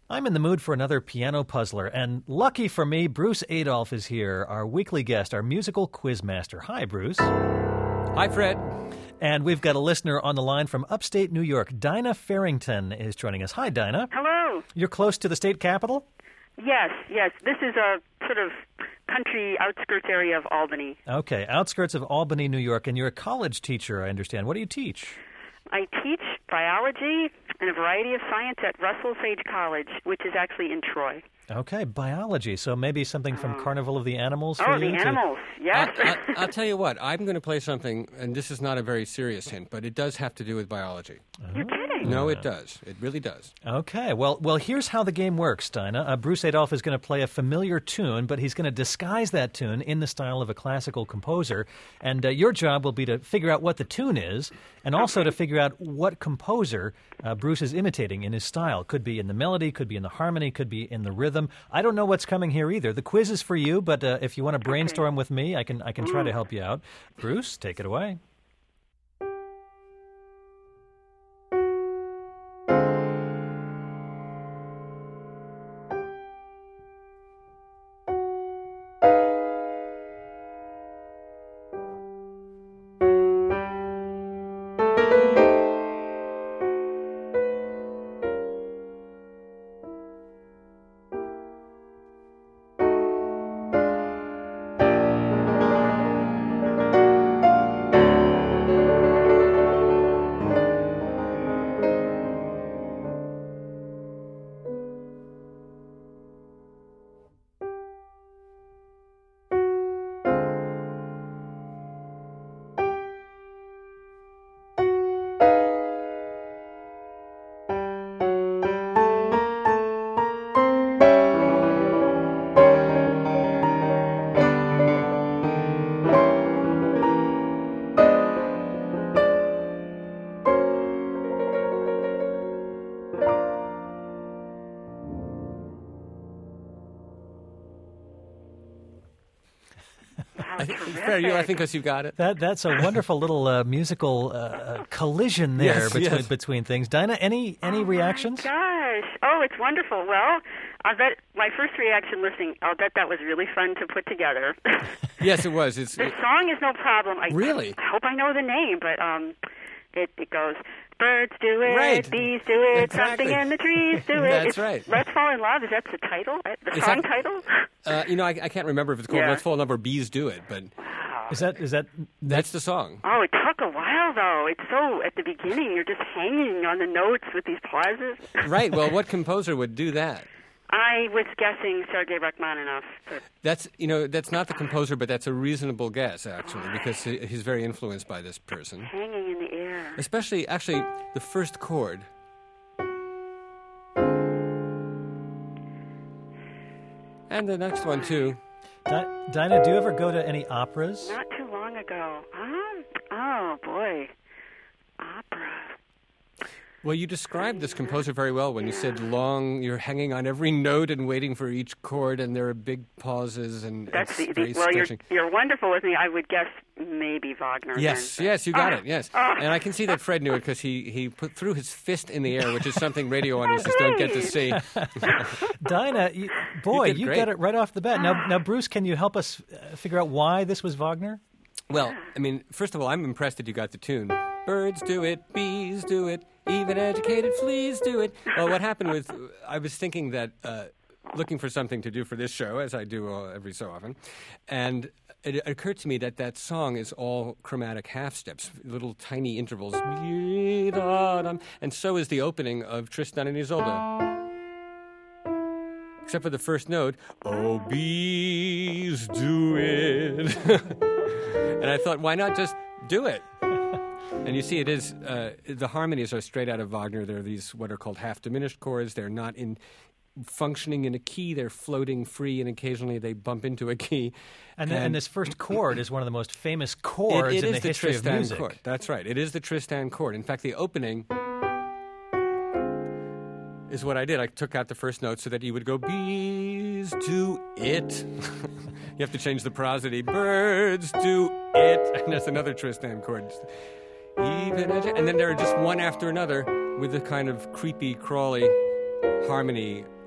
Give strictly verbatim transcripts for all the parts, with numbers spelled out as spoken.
I'm in the mood for another piano puzzler, and lucky for me, Bruce Adolphe is here, our weekly guest, our musical quiz master. Hi, Bruce. Hi, Fred. And we've got a listener on the line from upstate New York. Dinah Farrington is joining us. Hi, Dinah. Hello. You're close to the state capitol? Yes, yes. This is a sort of country outskirts area of Albany. Okay, outskirts of Albany, New York, and you're a college teacher, I understand. What do you teach? I teach biology and a variety of science at Russell Sage College, which is actually in Troy. Okay, biology. So maybe something from Carnival of the Animals for Oh, you? the to- animals, yes. I, I, I'll tell you what, I'm going to play something, and this is not a very serious hint, but it does have to do with biology. You're kidding. No, it does. It really does. Okay, well, well, here's how the game works, Dinah. Uh, Bruce Adolphe is going to play a familiar tune, but he's going to disguise that tune in the style of a classical composer. And uh, your job will be to figure out what the tune is, and also to figure out what composer uh, Bruce is imitating in his style. Could be in the melody, could be in the harmony, could be in the rhythm. I don't know what's coming here either. The quiz is for you, but uh, if you want to brainstorm with me, I can I can try to help you out. Bruce, take it away. Wow, I think, terrific. Fred, you laughing because you got it? That that's a wonderful little uh, musical uh, uh, collision there Yes, between yes. between things. Dinah, any any Oh, reactions? my gosh. Oh, it's wonderful. Well, I bet my first reaction listening, I'll bet that was really fun to put together. Yes, it was. It's The song is no problem. I, Really? I hope I know the name, but um, it, it goes, birds do it, Right. bees do it, Exactly. something in the trees do it. That's It's right. Let's Fall in Love. Is that the title? Uh, The Is song that- title? uh, you know, I, I can't remember if it's called Yeah. Let's Fall in Love or Bees Do It, but Is that is that that's the song. Oh, it took a while, though. It's so, at the beginning, you're just hanging on the notes with these pauses. Right. Well, what composer would do that? I was guessing Sergei Rachmaninoff. But That's you know that's not the composer, but that's a reasonable guess actually, because he- he's very influenced by this person. hanging in the air. Especially, actually, the first chord. And the next one too. Di- Dinah? Do you ever go to any operas? Not too long ago. Um, oh, boy. Opera. Well, you described this composer very well when you said long. You're hanging on every note and waiting for each chord, and there are big pauses and That's it's the, the very well, you're, stretching. you're wonderful with me. I would guess maybe Wagner. Yes, then. yes, you got Ah, it. Yes, ah. and I can see that Fred knew it because he he put threw his fist in the air, which is something radio audiences don't get to see. Dinah, you, boy, did you great. got it right off the bat. Now, now, Bruce, can you help us uh, figure out why this was Wagner? Well, I mean, first of all, I'm impressed that you got the tune. Birds do it, bees do it, even educated fleas do it. Well, what happened was, I was thinking that, uh, looking for something to do for this show, as I do uh, every so often, and it occurred to me that that song is all chromatic half steps, little tiny intervals, and so is the opening of Tristan and Isolde. Except for the first note, oh, bees do it. And I thought, why not just do it? And you see, it is, uh, the harmonies are straight out of Wagner. They're these, what are called half-diminished chords. They're not in functioning in a key. They're floating free, and occasionally they bump into a key. And, and, and this first chord is one of the most famous chords it, it in is the history Tristan of music. chord. That's right. It is the Tristan chord. In fact, the opening is what I did. I took out the first note so that you would go, bees do it. You have to change the prosody. Birds do it. And there's another Tristan chord. Even edu- and then there are just one after another with a kind of creepy, crawly harmony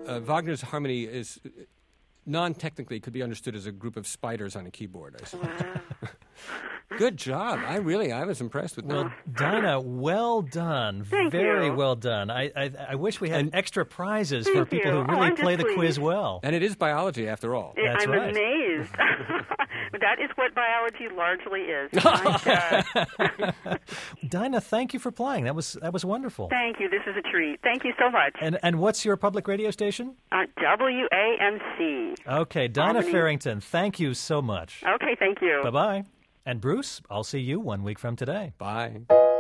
uh, Wagner's harmony is uh, non-technically could be understood as a group of spiders on a keyboard, I suppose. Wow. Good job. I really, I was impressed with Well, that. Dinah, well done. Thank Very you. well done. I, I I wish we had And- extra prizes Thank for people you. who Oh, really I'm play just the quiz pleased. well. And it is biology, after all. Yeah, That's I'm right. amazed. That is what biology largely is. My God. Dinah, thank you for playing. That was that was wonderful. Thank you. This is a treat. Thank you so much. And and what's your public radio station? Uh, W A M C. Okay, Dinah Albany. Farrington, thank you so much. Okay, thank you. Bye-bye. And Bruce, I'll see you one week from today. Bye.